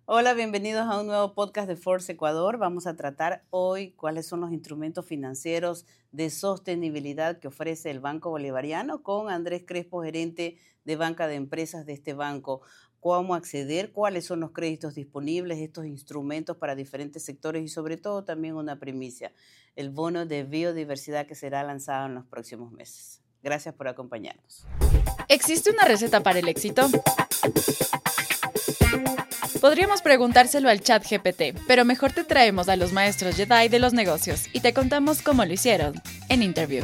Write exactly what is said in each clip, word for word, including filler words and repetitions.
Hola, bienvenidos a un nuevo podcast de Force Ecuador. Vamos a tratar hoy cuáles son los instrumentos financieros de sostenibilidad que ofrece el Banco Bolivariano con Andrés Crespo, gerente de banca de empresas de este banco. Cómo acceder, cuáles son los créditos disponibles, estos instrumentos para diferentes sectores y sobre todo también una primicia, el bono de biodiversidad que será lanzado en los próximos meses. Gracias por acompañarnos. ¿Existe una receta para el éxito? Podríamos preguntárselo al chat G P T, pero mejor te traemos a los maestros Jedi de los negocios y te contamos cómo lo hicieron en Interview.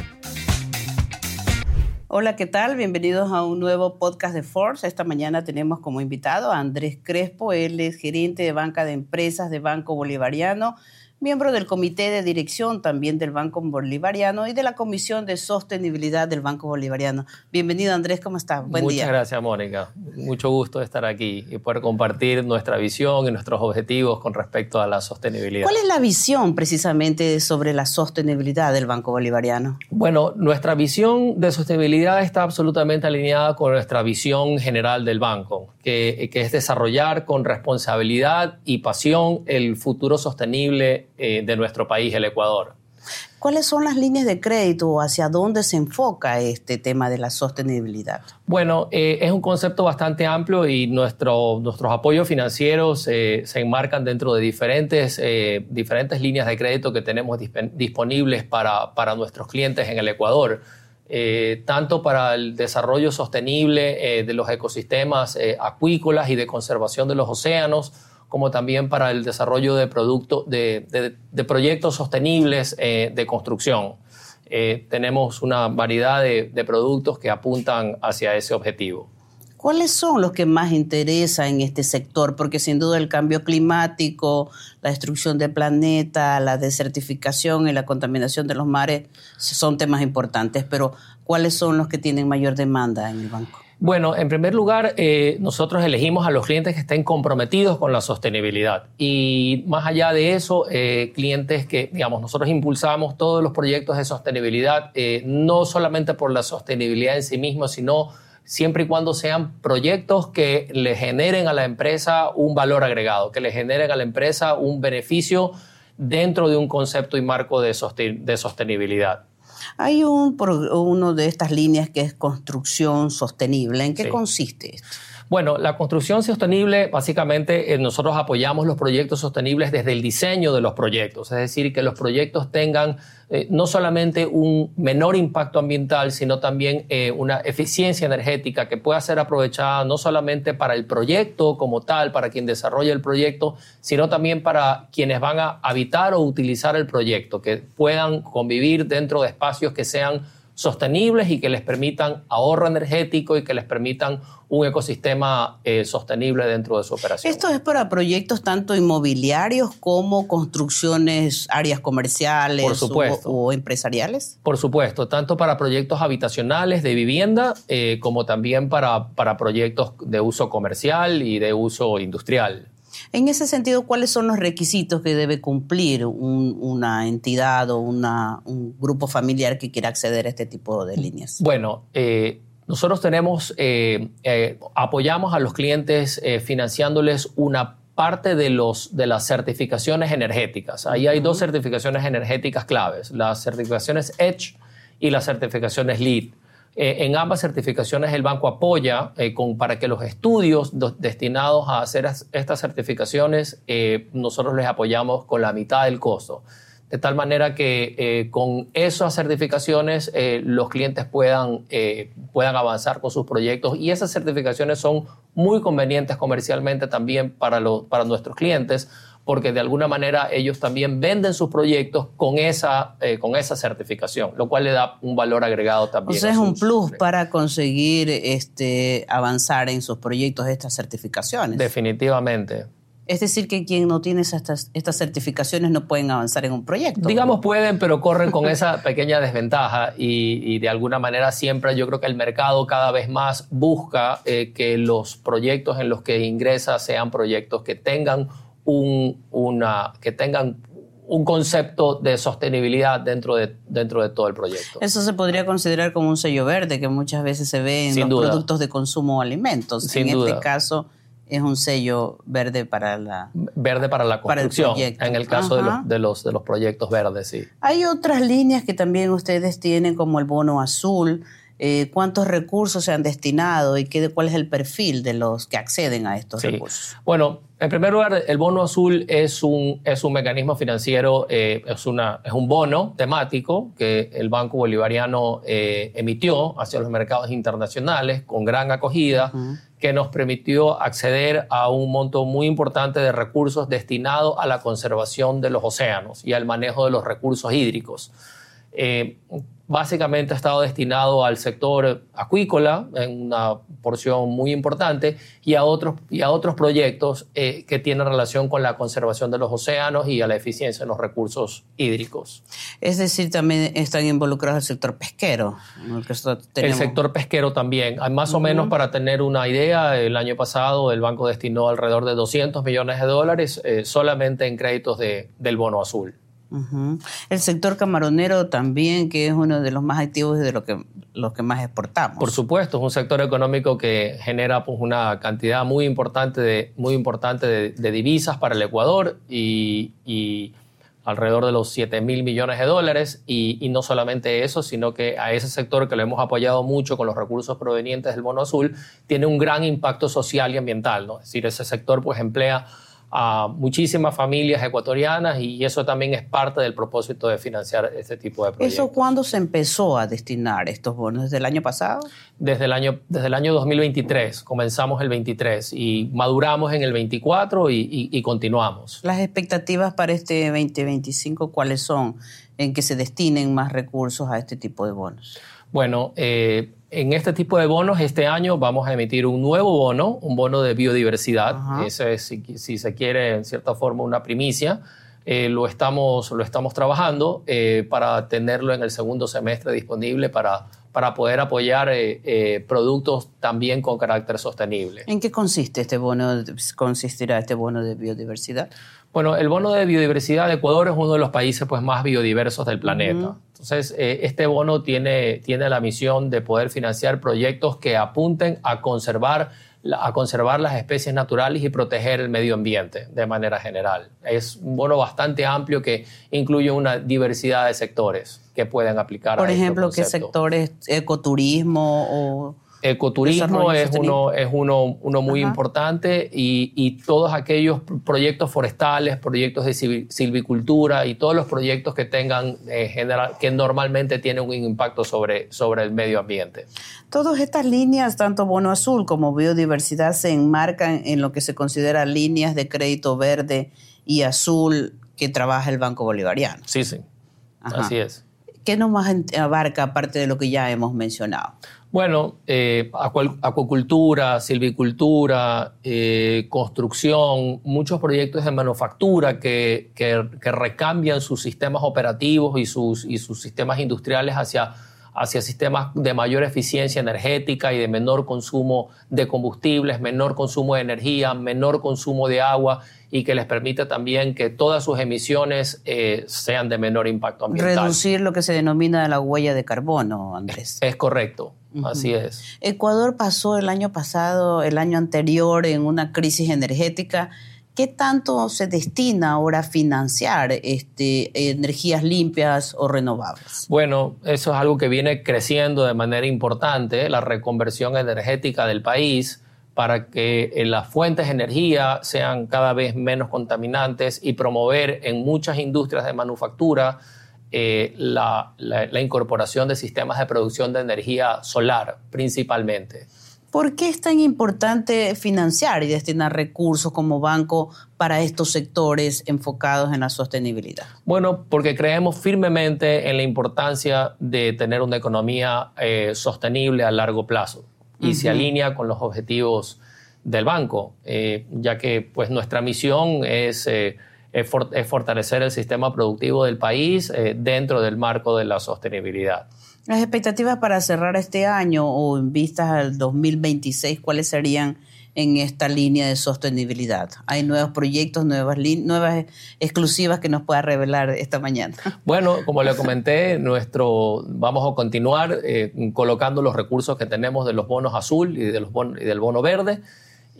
Hola, ¿qué tal? Bienvenidos a un nuevo podcast de Force. Esta mañana tenemos como invitado a Andrés Crespo. Él es gerente de banca de empresas de Banco Bolivariano, miembro del comité de dirección también del Banco Bolivariano y de la Comisión de Sostenibilidad del Banco Bolivariano. Bienvenido, Andrés, ¿cómo estás? Buen Muchas día. Muchas gracias, Mónica. Mucho gusto de estar aquí y poder compartir nuestra visión y nuestros objetivos con respecto a la sostenibilidad. ¿Cuál es la visión precisamente sobre la sostenibilidad del Banco Bolivariano? Bueno, nuestra visión de sostenibilidad está absolutamente alineada con nuestra visión general del banco, que, que es desarrollar con responsabilidad y pasión el futuro sostenible de nuestro país, el Ecuador. ¿Cuáles son las líneas de crédito o hacia dónde se enfoca este tema de la sostenibilidad? Bueno, eh, es un concepto bastante amplio y nuestro, nuestros apoyos financieros eh, se enmarcan dentro de diferentes, eh, diferentes líneas de crédito que tenemos disp- disponibles para, para nuestros clientes en el Ecuador. Eh, tanto para el desarrollo sostenible eh, de los ecosistemas eh, acuícolas y de conservación de los océanos, como también para el desarrollo de, productos, de, de, de proyectos sostenibles eh, de construcción. Eh, tenemos una variedad de, de productos que apuntan hacia ese objetivo. ¿Cuáles son los que más interesan en este sector? Porque sin duda el cambio climático, la destrucción del planeta, la desertificación y la contaminación de los mares son temas importantes, pero ¿cuáles son los que tienen mayor demanda en el banco? Bueno, en primer lugar, eh, nosotros elegimos a los clientes que estén comprometidos con la sostenibilidad. Y más allá de eso, eh, clientes que, digamos, nosotros impulsamos todos los proyectos de sostenibilidad, eh, no solamente por la sostenibilidad en sí mismo, sino siempre y cuando sean proyectos que le generen a la empresa un valor agregado, que le generen a la empresa un beneficio dentro de un concepto y marco de, sosten- de sostenibilidad. Hay un, uno de estas líneas que es construcción sostenible. ¿En qué sí. consiste esto? Bueno, la construcción sostenible, básicamente eh, nosotros apoyamos los proyectos sostenibles desde el diseño de los proyectos, es decir, que los proyectos tengan eh, no solamente un menor impacto ambiental, sino también eh, una eficiencia energética que pueda ser aprovechada no solamente para el proyecto como tal, para quien desarrolla el proyecto, sino también para quienes van a habitar o utilizar el proyecto, que puedan convivir dentro de espacios que sean sostenibles y que les permitan ahorro energético y que les permitan un ecosistema eh, sostenible dentro de su operación. ¿Esto es para proyectos tanto inmobiliarios como construcciones, áreas comerciales Por supuesto. o, o empresariales? Por supuesto, tanto para proyectos habitacionales de vivienda eh, como también para, para proyectos de uso comercial y de uso industrial. En ese sentido, ¿cuáles son los requisitos que debe cumplir un, una entidad o una, un grupo familiar que quiera acceder a este tipo de líneas? Bueno, eh, nosotros tenemos, eh, eh, apoyamos a los clientes eh, financiándoles una parte de, los, de las certificaciones energéticas. Ahí hay uh-huh. dos certificaciones energéticas claves, las certificaciones E D G y las certificaciones LEED. Eh, en ambas certificaciones el banco apoya eh, con, para que los estudios do, destinados a hacer as, estas certificaciones, eh, nosotros les apoyamos con la mitad del costo. De tal manera que eh, con esas certificaciones eh, los clientes puedan, eh, puedan avanzar con sus proyectos y esas certificaciones son muy convenientes comercialmente también para, los, para nuestros clientes, porque de alguna manera ellos también venden sus proyectos con esa, eh, con esa certificación, lo cual le da un valor agregado también. O sea, es un plus para conseguir este, avanzar en sus proyectos estas certificaciones. Definitivamente. Es decir, que quien no tiene estas, estas certificaciones no pueden avanzar en un proyecto. Digamos pueden, pero corren con esa pequeña desventaja y, y de alguna manera siempre yo creo que el mercado cada vez más busca eh, que los proyectos en los que ingresa sean proyectos que tengan un, una, que tengan un concepto de sostenibilidad dentro de, dentro de todo el proyecto. Eso se podría considerar como un sello verde que muchas veces se ve en Sin los duda. productos de consumo o alimentos. Sin en duda. este caso es un sello verde para la verde para la construcción, para el en el caso de los, de, los, de los proyectos verdes, sí. Hay otras líneas que también ustedes tienen, como el bono azul. Eh, ¿Cuántos recursos se han destinado y qué, cuál es el perfil de los que acceden a estos sí. recursos? Bueno, en primer lugar, el bono azul es un, es un mecanismo financiero, eh, es, una, es un bono temático que el Banco Bolivariano eh, emitió hacia los mercados internacionales con gran acogida, uh-huh. que nos permitió acceder a un monto muy importante de recursos destinados a la conservación de los océanos y al manejo de los recursos hídricos. Eh, básicamente ha estado destinado al sector acuícola en una porción muy importante y a otros, y a otros proyectos eh, que tienen relación con la conservación de los océanos y a la eficiencia en los recursos hídricos. Es decir, también están involucrados el sector pesquero. En el, que tenemos... el sector pesquero también. Más o uh-huh. menos para tener una idea, el año pasado el banco destinó alrededor de doscientos millones de dólares eh, solamente en créditos de, del bono azul. Uh-huh. El sector camaronero también, que es uno de los más activos y de lo que, los que más exportamos. Por supuesto, es un sector económico que genera pues, una cantidad muy importante de, muy importante de, de divisas para el Ecuador y, y alrededor de los siete mil millones de dólares. Y, y no solamente eso, sino que a ese sector que lo hemos apoyado mucho con los recursos provenientes del bono azul, tiene un gran impacto social y ambiental, ¿no? Es decir, ese sector pues emplea a muchísimas familias ecuatorianas y eso también es parte del propósito de financiar este tipo de proyectos. ¿Eso cuándo se empezó a destinar estos bonos? ¿Desde el año pasado? Desde el año, desde el año dos mil veintitrés, comenzamos el veintitrés y maduramos en el veinticuatro y, y, y continuamos. ¿Las expectativas para este veinte veinticinco cuáles son en que se destinen más recursos a este tipo de bonos? Bueno, eh, en este tipo de bonos, este año vamos a emitir un nuevo bono, un bono de biodiversidad. Uh-huh. Ese es, si, si se quiere, en cierta forma, una primicia. Eh, lo, estamos, lo estamos trabajando eh, para tenerlo en el segundo semestre disponible para, para poder apoyar eh, eh, productos también con carácter sostenible. ¿En qué consiste este bono? ¿Consistirá este bono de biodiversidad? Bueno, el bono de biodiversidad de Ecuador es uno de los países pues, más biodiversos del planeta. Uh-huh. Entonces, eh, este bono tiene, tiene la misión de poder financiar proyectos que apunten a conservar, a conservar las especies naturales y proteger el medio ambiente de manera general. Es un bono bastante amplio que incluye una diversidad de sectores que pueden aplicar a este concepto. Por ejemplo, ¿qué sectores? ¿Ecoturismo o...? Ecoturismo es uno, es uno, uno muy Ajá. importante y, y todos aquellos proyectos forestales, proyectos de silvicultura y todos los proyectos que tengan eh, general, que normalmente tienen un impacto sobre, sobre el medio ambiente. Todas estas líneas, tanto bono azul como biodiversidad, se enmarcan en lo que se considera líneas de crédito verde y azul que trabaja el Banco Bolivariano. Sí, sí, Ajá. así es. ¿Qué nomás abarca aparte de lo que ya hemos mencionado? Bueno, eh, acuacultura, silvicultura, eh, construcción, muchos proyectos de manufactura que, que, que recambian sus sistemas operativos y sus, y sus sistemas industriales hacia, hacia sistemas de mayor eficiencia energética y de menor consumo de combustibles, menor consumo de energía, menor consumo de agua y que les permite también que todas sus emisiones eh, sean de menor impacto ambiental. Reducir lo que se denomina la huella de carbono, Andrés. Es, es correcto. Uh-huh. Así es. Ecuador pasó el año pasado, el año anterior, en una crisis energética. ¿Qué tanto se destina ahora a financiar este, energías limpias o renovables? Bueno, eso es algo que viene creciendo de manera importante, la reconversión energética del país para que las fuentes de energía sean cada vez menos contaminantes y promover en muchas industrias de manufactura Eh, la, la, la incorporación de sistemas de producción de energía solar, principalmente. ¿Por qué es tan importante financiar y destinar recursos como banco para estos sectores enfocados en la sostenibilidad? Bueno, porque creemos firmemente en la importancia de tener una economía eh, sostenible a largo plazo y uh-huh. se alinea con los objetivos del banco, eh, ya que pues, nuestra misión es... Eh, es fortalecer el sistema productivo del país eh, dentro del marco de la sostenibilidad. Las expectativas para cerrar este año o en vistas al dos mil veintiséis, ¿cuáles serían en esta línea de sostenibilidad? ¿Hay nuevos proyectos, nuevas, nuevas exclusivas que nos pueda revelar esta mañana? Bueno, como le comenté, nuestro, vamos a continuar eh, colocando los recursos que tenemos de los bonos azul y, de los bon, y del bono verde.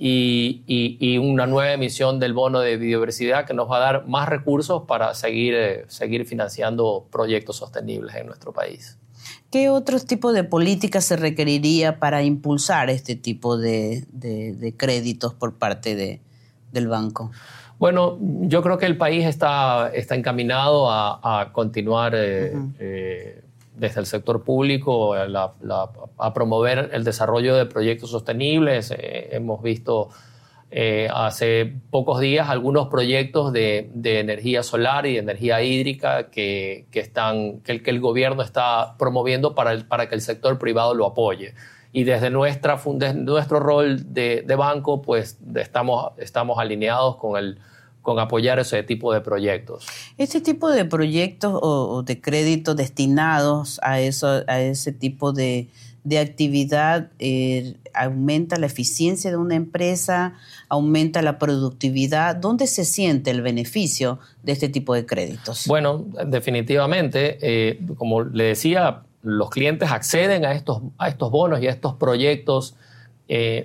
y, y, y una nueva emisión del bono de biodiversidad que nos va a dar más recursos para seguir, eh, seguir financiando proyectos sostenibles en nuestro país. ¿Qué otros tipos de políticas se requeriría para impulsar este tipo de, de, de créditos por parte de, del banco? Bueno, yo creo que el país está, está encaminado a, a continuar eh, uh-huh. eh, desde el sector público la, la, a promover el desarrollo de proyectos sostenibles. Eh, hemos visto eh, hace pocos días algunos proyectos de, de energía solar y de energía hídrica que, que, están, que, el, que el gobierno está promoviendo para, el, para que el sector privado lo apoye. Y desde, nuestra, desde nuestro rol de, de banco, pues estamos, estamos alineados con, el, con apoyar ese tipo de proyectos. ¿Este tipo de proyectos o, o de créditos destinados a, eso, a ese tipo de, de actividad eh, aumenta la eficiencia de una empresa, aumenta la productividad? ¿Dónde se siente el beneficio de este tipo de créditos? Bueno, definitivamente, eh, como le decía, los clientes acceden a estos, a estos bonos y a estos proyectos eh,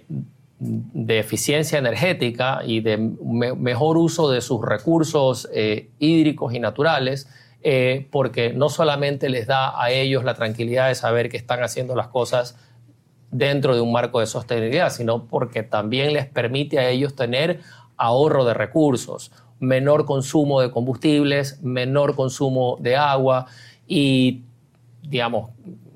de eficiencia energética y de me, mejor uso de sus recursos eh, hídricos y naturales, eh, porque no solamente les da a ellos la tranquilidad de saber que están haciendo las cosas dentro de un marco de sostenibilidad, sino porque también les permite a ellos tener ahorro de recursos, menor consumo de combustibles, menor consumo de agua y, digamos,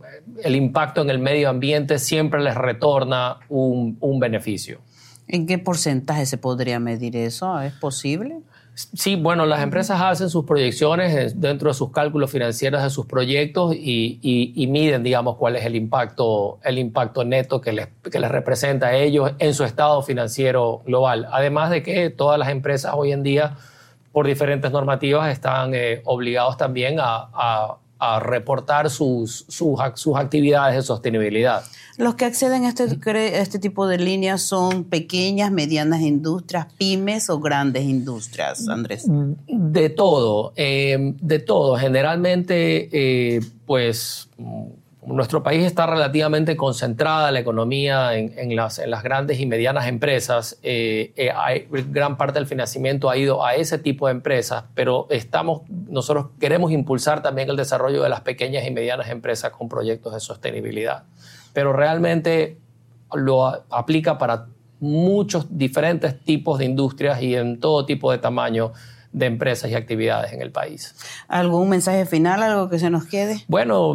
el impacto en el medio ambiente siempre les retorna un, un beneficio. ¿En qué porcentaje se podría medir eso? ¿Es posible? Sí, bueno, las empresas hacen sus proyecciones dentro de sus cálculos financieros de sus proyectos y, y, y miden, digamos, cuál es el impacto, el impacto neto que les, que les representa a ellos en su estado financiero global. Además de que todas las empresas hoy en día, por diferentes normativas, están eh, obligados también a, a a reportar sus, sus, sus actividades de sostenibilidad. Los que acceden a este, a este tipo de líneas son pequeñas, medianas industrias, pymes o grandes industrias, Andrés. De todo, eh, de todo. Generalmente, eh, pues, nuestro país está relativamente concentrada la economía en, en, las, en las grandes y medianas empresas. Eh, eh, hay, gran parte del financiamiento ha ido a ese tipo de empresas, pero estamos, nosotros queremos impulsar también el desarrollo de las pequeñas y medianas empresas con proyectos de sostenibilidad. Pero realmente lo a, aplica para muchos diferentes tipos de industrias y en todo tipo de tamaño de empresas y actividades en el país. ¿Algún mensaje final, algo que se nos quede? Bueno,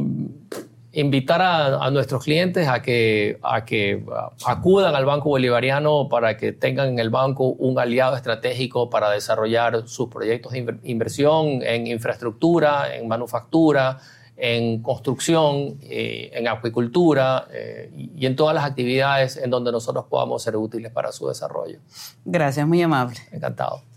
invitar a, a nuestros clientes a que, a que acudan al Banco Bolivariano para que tengan en el banco un aliado estratégico para desarrollar sus proyectos de inversión en infraestructura, en manufactura, en construcción, eh, en acuicultura eh, y en todas las actividades en donde nosotros podamos ser útiles para su desarrollo. Gracias, muy amable. Encantado.